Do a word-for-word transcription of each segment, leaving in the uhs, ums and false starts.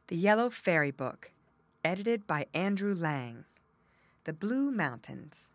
The Yellow Fairy Book, edited by Andrew Lang. The Blue Mountains.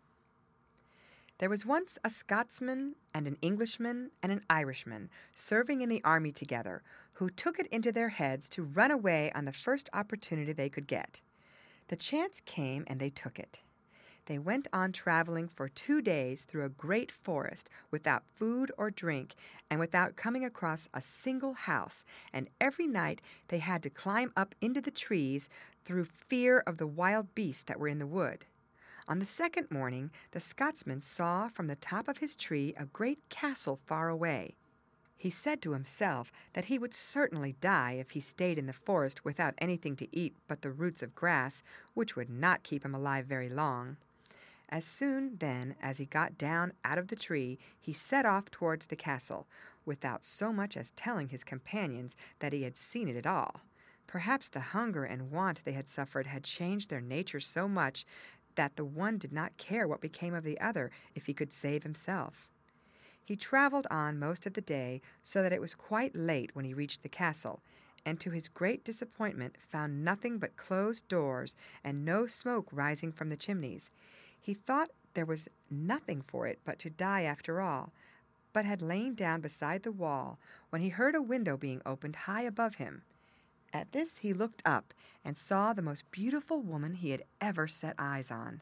There was once a Scotsman and an Englishman and an Irishman serving in the army together, who took it into their heads to run away on the first opportunity they could get. The chance came, and they took it. They went on traveling for two days through a great forest without food or drink and without coming across a single house, and every night they had to climb up into the trees through fear of the wild beasts that were in the wood. On the second morning, the Scotsman saw from the top of his tree a great castle far away. He said to himself that he would certainly die if he stayed in the forest without anything to eat but the roots of grass, which would not keep him alive very long. As soon, then, as he got down out of the tree, he set off towards the castle, without so much as telling his companions that he had seen it at all. Perhaps the hunger and want they had suffered had changed their natures so much that the one did not care what became of the other if he could save himself. He traveled on most of the day, so that it was quite late when he reached the castle, and to his great disappointment found nothing but closed doors and no smoke rising from the chimneys. He thought there was nothing for it but to die after all, but had lain down beside the wall when he heard a window being opened high above him. At this he looked up and saw the most beautiful woman he had ever set eyes on.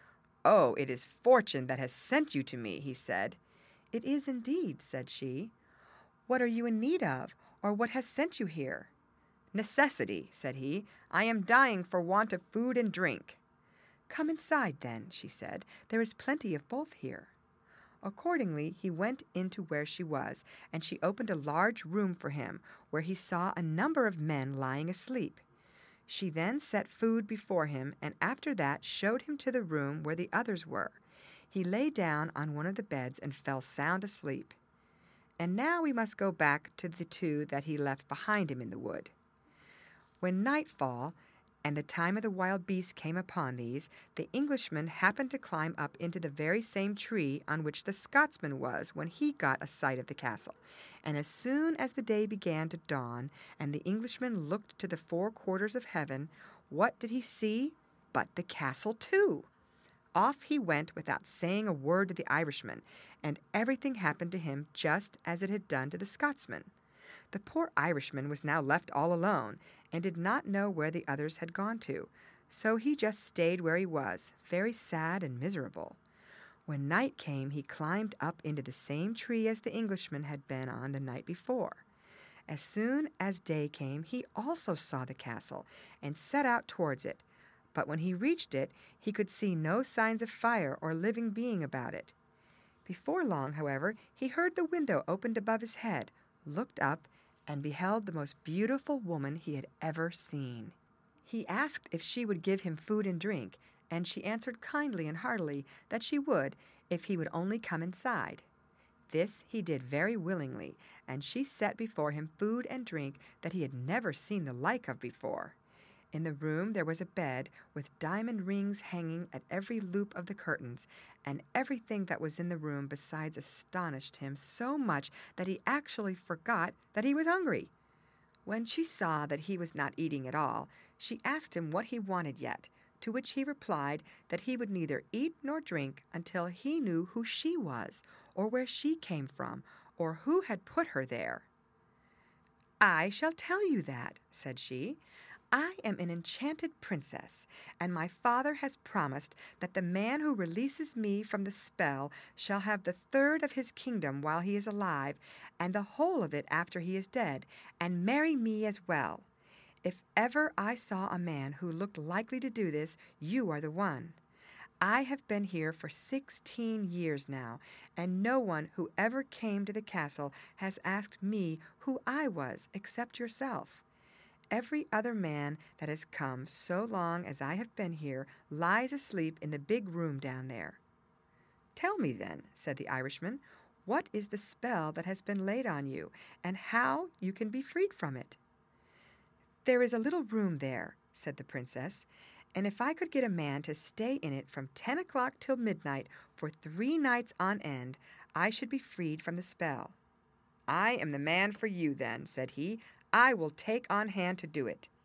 "Oh, it is Fortune that has sent you to me," he said. "It is indeed," said she. "What are you in need of, or what has sent you here?" "Necessity," said he. "I am dying for want of food and drink." "Come inside, then," she said. "There is plenty of both here." Accordingly, he went into where she was, and she opened a large room for him, where he saw a number of men lying asleep. She then set food before him, and after that showed him to the room where the others were. He lay down on one of the beds and fell sound asleep. And now we must go back to the two that he left behind him in the wood. When nightfall and the time of the wild beasts came upon these, the Englishman happened to climb up into the very same tree on which the Scotsman was when he got a sight of the castle. And as soon as the day began to dawn, and the Englishman looked to the four quarters of heaven, what did he see but the castle too? Off he went without saying a word to the Irishman, and everything happened to him just as it had done to the Scotsman. The poor Irishman was now left all alone, and did not know where the others had gone to, so he just stayed where he was, very sad and miserable. When night came, he climbed up into the same tree as the Englishman had been on the night before. As soon as day came, he also saw the castle, and set out towards it. But when he reached it, he could see no signs of fire or living being about it. Before long, however, he heard the window opened above his head, looked up, and beheld the most beautiful woman he had ever seen. He asked if she would give him food and drink, and she answered kindly and heartily that she would, if he would only come inside. This he did very willingly, and she set before him food and drink that he had never seen the like of before. In the room there was a bed, with diamond rings hanging at every loop of the curtains, and everything that was in the room besides astonished him so much that he actually forgot that he was hungry. When she saw that he was not eating at all, she asked him what he wanted yet, to which he replied that he would neither eat nor drink until he knew who she was, or where she came from, or who had put her there. "I shall tell you that," said she. "I am an enchanted princess, and my father has promised that the man who releases me from the spell shall have the third of his kingdom while he is alive, and the whole of it after he is dead, and marry me as well. If ever I saw a man who looked likely to do this, you are the one. I have been here for sixteen years now, and no one who ever came to the castle has asked me who I was except yourself. Every other man that has come so long as I have been here lies asleep in the big room down there." "Tell me, then," said the Irishman, "what is the spell that has been laid on you, and how you can be freed from it?" "There is a little room there," said the princess, "and if I could get a man to stay in it from ten o'clock till midnight for three nights on end, I should be freed from the spell." "I am the man for you, then," said he. "I will take on hand to do it."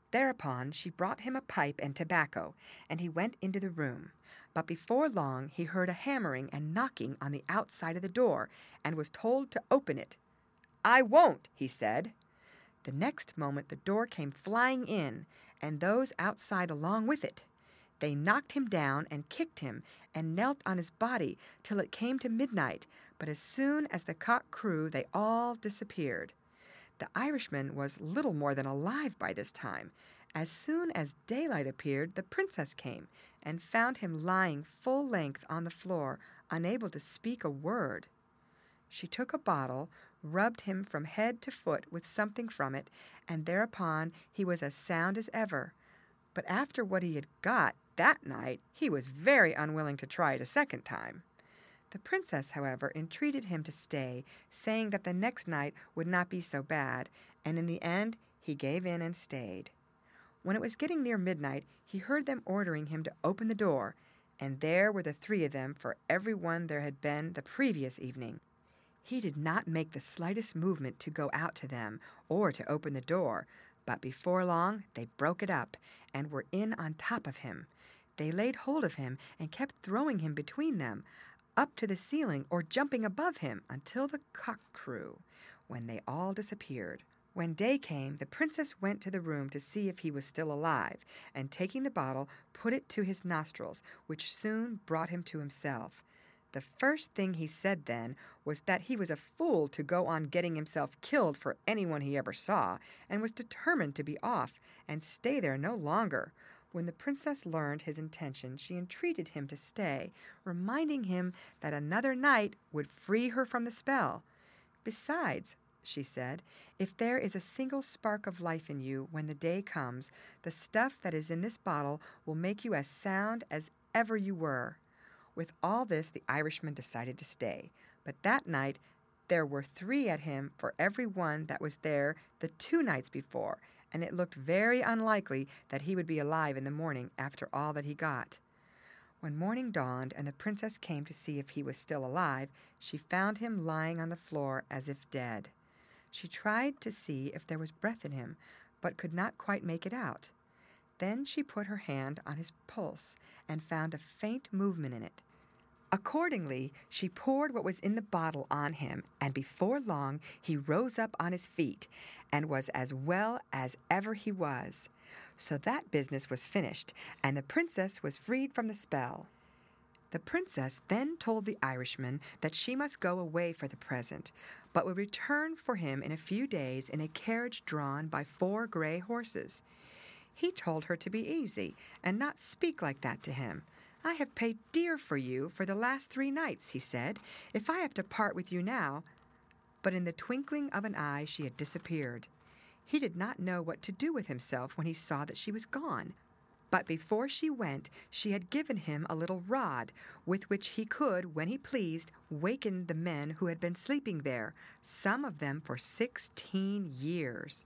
Thereupon she brought him a pipe and tobacco, and he went into the room. But before long he heard a hammering and knocking on the outside of the door, and was told to open it. "I won't," he said. The next moment the door came flying in, and those outside along with it. They knocked him down and kicked him, and knelt on his body till it came to midnight, but as soon as the cock crew they all disappeared. The Irishman was little more than alive by this time. As soon as daylight appeared, the princess came, and found him lying full length on the floor, unable to speak a word. She took a bottle, rubbed him from head to foot with something from it, and thereupon he was as sound as ever. But after what he had got that night, he was very unwilling to try it a second time. The princess, however, entreated him to stay, saying that the next night would not be so bad, and in the end he gave in and stayed. When it was getting near midnight, he heard them ordering him to open the door, and there were the three of them for every one there had been the previous evening. He did not make the slightest movement to go out to them, or to open the door, but before long they broke it up, and were in on top of him. They laid hold of him, and kept throwing him between them, up to the ceiling or jumping above him, until the cock crew, when they all disappeared. When day came, the princess went to the room to see if he was still alive, and taking the bottle, put it to his nostrils, which soon brought him to himself. The first thing he said then was that he was a fool to go on getting himself killed for anyone he ever saw, and was determined to be off, and stay there no longer. When the princess learned his intention, she entreated him to stay, reminding him that another night would free her from the spell. "Besides," she said, "if there is a single spark of life in you when the day comes, the stuff that is in this bottle will make you as sound as ever you were." With all this the Irishman decided to stay, but that night there were three at him for every one that was there the two nights before, and it looked very unlikely that he would be alive in the morning after all that he got. When morning dawned and the princess came to see if he was still alive, she found him lying on the floor as if dead. She tried to see if there was breath in him, but could not quite make it out. Then she put her hand on his pulse and found a faint movement in it. Accordingly, she poured what was in the bottle on him, and before long he rose up on his feet, and was as well as ever he was. So that business was finished, and the princess was freed from the spell. The princess then told the Irishman that she must go away for the present, but would return for him in a few days in a carriage drawn by four gray horses. He told her to be easy, and not speak like that to him. "I have paid dear for you for the last three nights," he said. "If I have to part with you now—" But in the twinkling of an eye she had disappeared. He did not know what to do with himself when he saw that she was gone. But before she went, she had given him a little rod, with which he could, when he pleased, waken the men who had been sleeping there, some of them for sixteen years.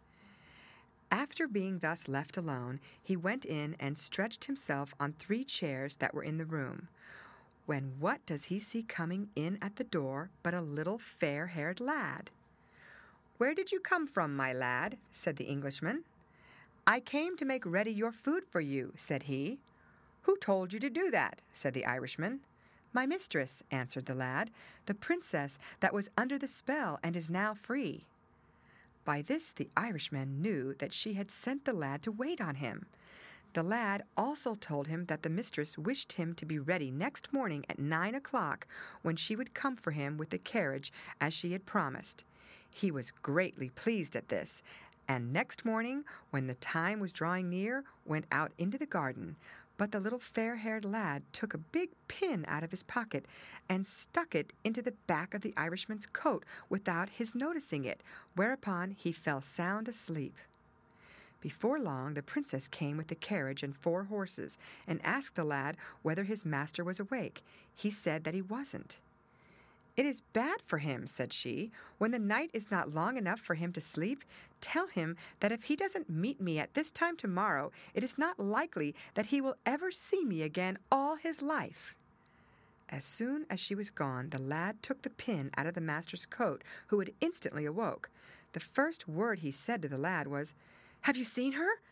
After being thus left alone, he went in and stretched himself on three chairs that were in the room, when what does he see coming in at the door but a little fair-haired lad. "Where did you come from, my lad?" said the Englishman. "I came to make ready your food for you," said he. "Who told you to do that?" said the Irishman. "My mistress," answered the lad, "the princess that was under the spell and is now free." By this the Irishman knew that she had sent the lad to wait on him. The lad also told him that the mistress wished him to be ready next morning at nine o'clock, when she would come for him with the carriage as she had promised. He was greatly pleased at this, and next morning, when the time was drawing near, went out into the garden. But the little fair-haired lad took a big pin out of his pocket and stuck it into the back of the Irishman's coat without his noticing it, whereupon he fell sound asleep. Before long the princess came with the carriage and four horses, and asked the lad whether his master was awake. He said that he wasn't. "It is bad for him," said she. "When the night is not long enough for him to sleep, tell him that if he doesn't meet me at this time tomorrow, it is not likely that he will ever see me again all his life." As soon as she was gone, the lad took the pin out of the master's coat, who had instantly awoke. The first word he said to the lad was, "Have you seen her?"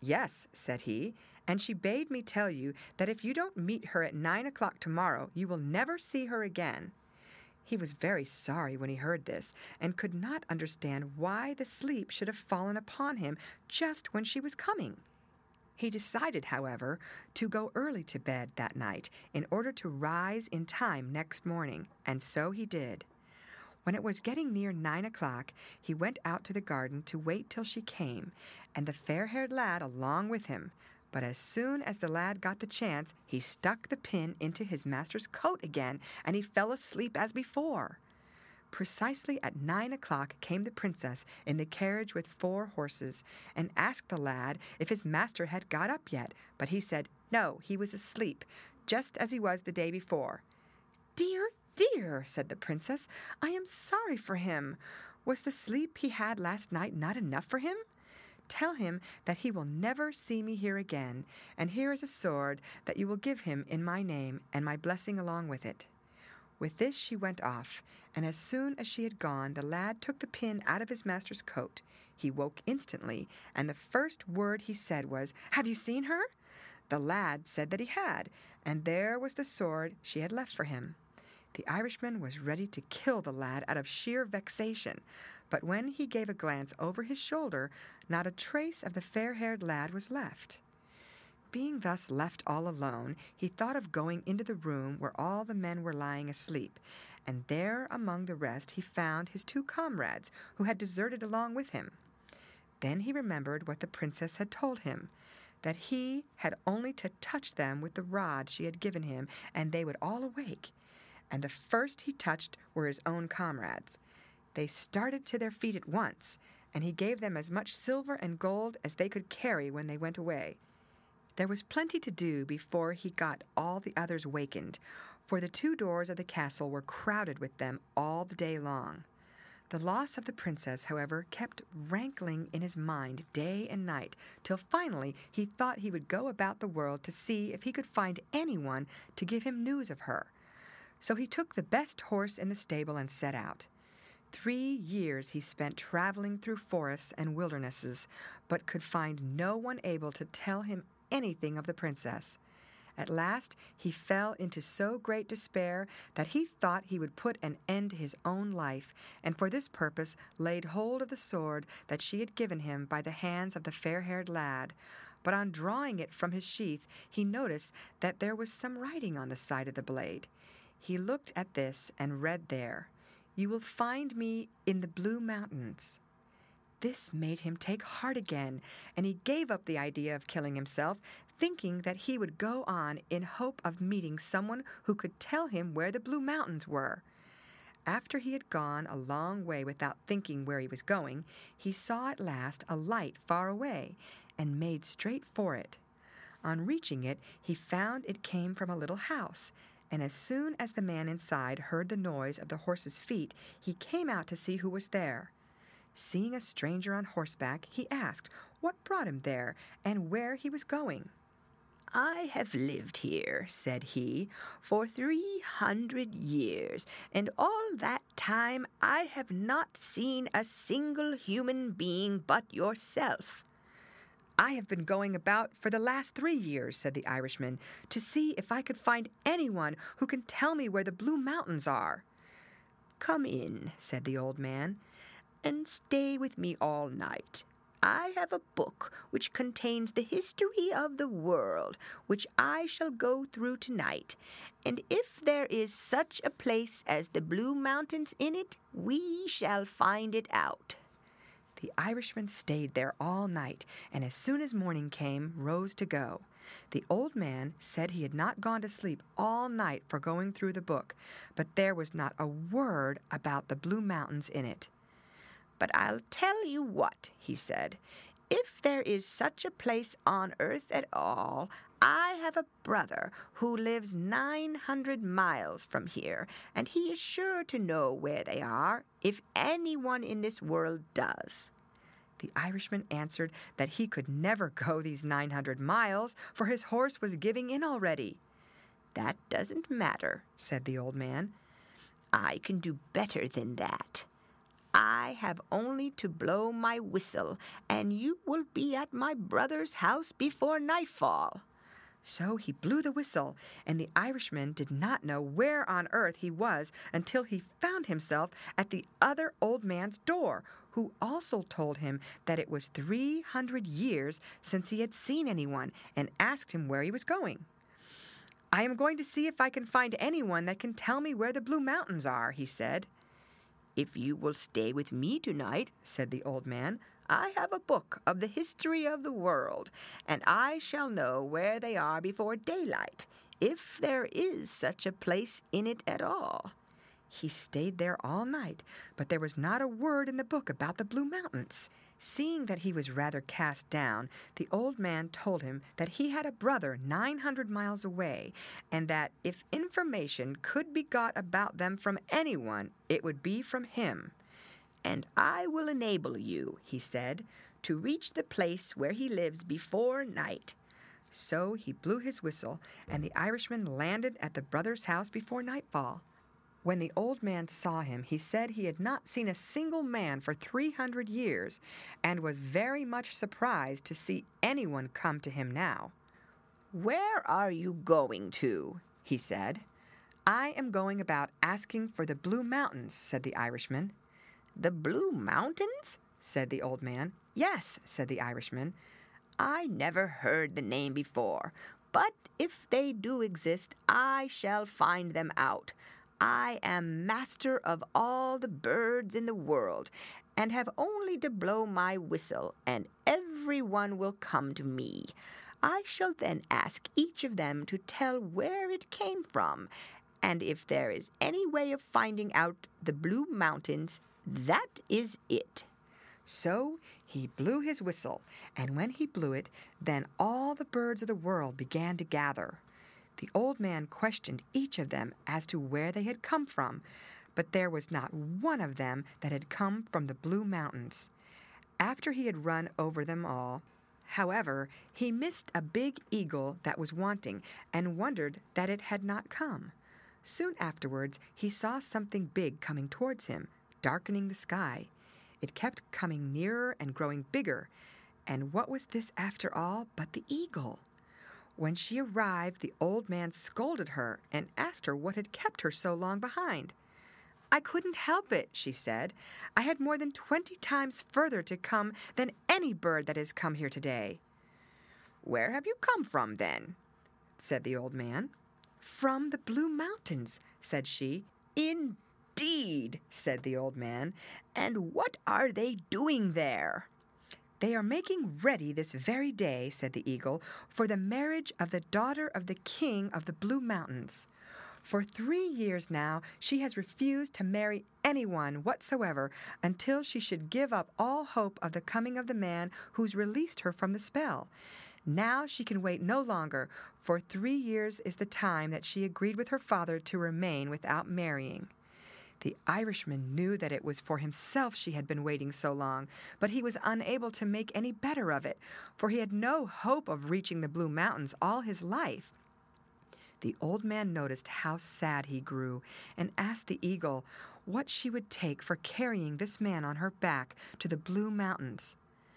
"Yes," said he, "and she bade me tell you that if you don't meet her at nine o'clock tomorrow, you will never see her again." He was very sorry when he heard this, and could not understand why the sleep should have fallen upon him just when she was coming. He decided, however, to go early to bed that night in order to rise in time next morning, and so he did. When it was getting near nine o'clock, he went out to the garden to wait till she came, and the fair-haired lad along with him. But as soon as the lad got the chance, he stuck the pin into his master's coat again, and he fell asleep as before. Precisely at nine o'clock came the princess in the carriage with four horses, and asked the lad if his master had got up yet, but he said no, he was asleep, just as he was the day before. "Dear, dear," said the princess, "I am sorry for him. Was the sleep he had last night not enough for him? Tell him that he will never see me here again, and here is a sword that you will give him in my name, and my blessing along with it." With this she went off, and as soon as she had gone, the lad took the pin out of his master's coat. He woke instantly, and the first word he said was, "Have you seen her?" The lad said that he had, and there was the sword she had left for him. The Irishman was ready to kill the lad out of sheer vexation, but when he gave a glance over his shoulder, not a trace of the fair-haired lad was left. Being thus left all alone, he thought of going into the room where all the men were lying asleep, and there among the rest he found his two comrades, who had deserted along with him. Then he remembered what the princess had told him, that he had only to touch them with the rod she had given him, and they would all awake. And the first he touched were his own comrades. They started to their feet at once, and he gave them as much silver and gold as they could carry when they went away. There was plenty to do before he got all the others wakened, for the two doors of the castle were crowded with them all the day long. The loss of the princess, however, kept rankling in his mind day and night, till finally he thought he would go about the world to see if he could find anyone to give him news of her. So he took the best horse in the stable and set out. Three years he spent traveling through forests and wildernesses, but could find no one able to tell him anything of the princess. At last he fell into so great despair that he thought he would put an end to his own life, and for this purpose laid hold of the sword that she had given him by the hands of the fair-haired lad. But on drawing it from his sheath, he noticed that there was some writing on the side of the blade. He looked at this and read there, "You will find me in the Blue Mountains." This made him take heart again, and he gave up the idea of killing himself, thinking that he would go on in hope of meeting someone who could tell him where the Blue Mountains were. After he had gone a long way without thinking where he was going, he saw at last a light far away, and made straight for it. On reaching it, he found it came from a little house, and as soon as the man inside heard the noise of the horses' feet, he came out to see who was there. Seeing a stranger on horseback, he asked what brought him there, and where he was going. "I have lived here," said he, "for three hundred years, and all that time I have not seen a single human being but yourself." "I have been going about for the last three years," said the Irishman, "to see if I could find anyone who can tell me where the Blue Mountains are." "Come in," said the old man, "and stay with me all night. I have a book which contains the history of the world, which I shall go through tonight, and if there is such a place as the Blue Mountains in it, we shall find it out." The Irishman stayed there all night, and as soon as morning came, rose to go. The old man said he had not gone to sleep all night for going through the book, but there was not a word about the Blue Mountains in it. "But I'll tell you what," he said, "if there is such a place on earth at all, I have a brother who lives nine hundred miles from here, and he is sure to know where they are, if anyone in this world does." The Irishman answered that he could never go these nine hundred miles, for his horse was giving in already. "That doesn't matter," said the old man. "I can do better than that. I have only to blow my whistle, and you will be at my brother's house before nightfall." So he blew the whistle, and the Irishman did not know where on earth he was until he found himself at the other old man's door, who also told him that it was three hundred years since he had seen anyone, and asked him where he was going. "I am going to see if I can find anyone that can tell me where the Blue Mountains are," he said. "If you will stay with me tonight," said the old man, "I have a book of the history of the world, and I shall know where they are before daylight, if there is such a place in it at all." He stayed there all night, but there was not a word in the book about the Blue Mountains. Seeing that he was rather cast down, the old man told him that he had a brother nine hundred miles away, and that if information could be got about them from anyone, it would be from him. "And I will enable you," he said, "to reach the place where he lives before night." So he blew his whistle, and the Irishman landed at the brother's house before nightfall. When the old man saw him, he said he had not seen a single man for three hundred years, and was very much surprised to see anyone come to him now. "Where are you going to?" he said. "I am going about asking for the Blue Mountains," said the Irishman. "The Blue Mountains?" said the old man. "Yes," said the Irishman. "I never heard the name before, but if they do exist, I shall find them out. I am master of all the birds in the world, and have only to blow my whistle, and every one will come to me. I shall then ask each of them to tell where it came from, and if there is any way of finding out the Blue Mountains, that is it." So he blew his whistle, and when he blew it, then all the birds of the world began to gather. The old man questioned each of them as to where they had come from, but there was not one of them that had come from the Blue Mountains. After he had run over them all, however, he missed a big eagle that was wanting, and wondered that it had not come. Soon afterwards he saw something big coming towards him, darkening the sky. It kept coming nearer and growing bigger, and what was this after all but the eagle? When she arrived, the old man scolded her and asked her what had kept her so long behind. "I couldn't help it," she said. "I had more than twenty times further to come than any bird that has come here today." "Where have you come from, then?" said the old man. "From the Blue Mountains," said she. "Indeed," said the old man. "And what are they doing there?" "They are making ready this very day," said the eagle, "for the marriage of the daughter of the king of the Blue Mountains. For three years now she has refused to marry anyone whatsoever until she should give up all hope of the coming of the man who's released her from the spell. Now she can wait no longer, for three years is the time that she agreed with her father to remain without marrying." The Irishman knew that it was for himself she had been waiting so long, but he was unable to make any better of it, for he had no hope of reaching the Blue Mountains all his life. The old man noticed how sad he grew, and asked the eagle what she would take for carrying this man on her back to the Blue Mountains.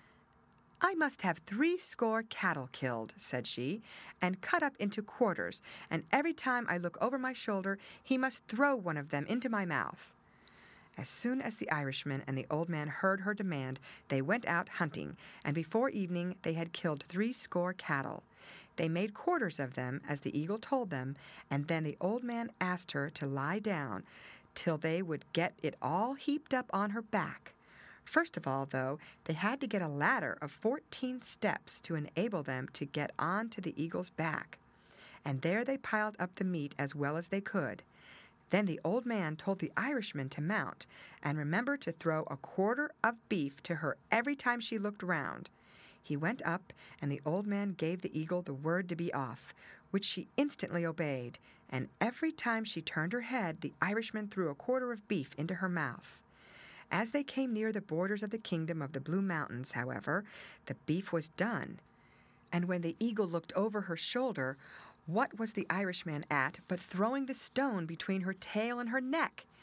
"I must have three score cattle killed," said she, "and cut up into quarters, and every time I look over my shoulder he must throw one of them into my mouth." As soon as the Irishman and the old man heard her demand, they went out hunting, and before evening they had killed three score cattle. They made quarters of them, as the eagle told them, and then the old man asked her to lie down till they would get it all heaped up on her back. First of all, though, they had to get a ladder of fourteen steps to enable them to get on to the eagle's back, and there they piled up the meat as well as they could. Then the old man told the Irishman to mount, and remember to throw a quarter of beef to her every time she looked round. He went up, and the old man gave the eagle the word to be off, which she instantly obeyed, and every time she turned her head, the Irishman threw a quarter of beef into her mouth. As they came near the borders of the kingdom of the Blue Mountains, however, the beef was done, and when the eagle looked over her shoulder, what was the Irishman at but throwing the stone between her tail and her neck?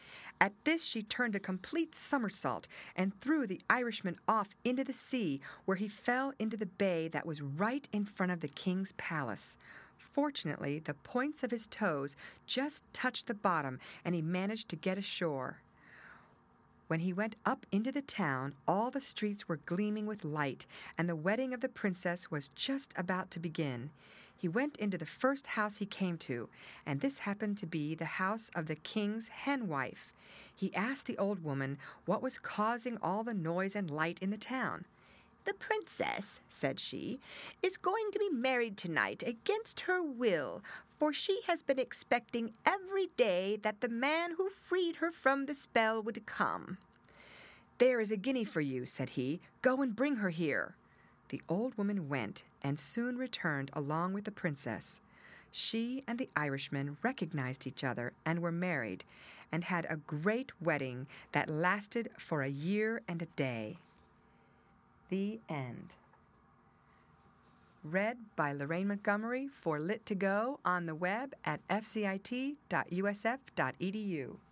At this she turned a complete somersault and threw the Irishman off into the sea, where he fell into the bay that was right in front of the king's palace. Fortunately, the points of his toes just touched the bottom, and he managed to get ashore. When he went up into the town, all the streets were gleaming with light, and the wedding of the princess was just about to begin. He went into the first house he came to, and this happened to be the house of the king's hen-wife. He asked the old woman what was causing all the noise and light in the town. "The princess," said she, "is going to be married tonight against her will, for she has been expecting every day that the man who freed her from the spell would come." "There is a guinea for you," said he. "Go and bring her here." The old woman went, and soon returned along with the princess. She and the Irishman recognized each other and were married, and had a great wedding that lasted for a year and a day. The end. Read by Lorraine Montgomery for Lit to Go on the web at f c i t dot u s f dot e d u.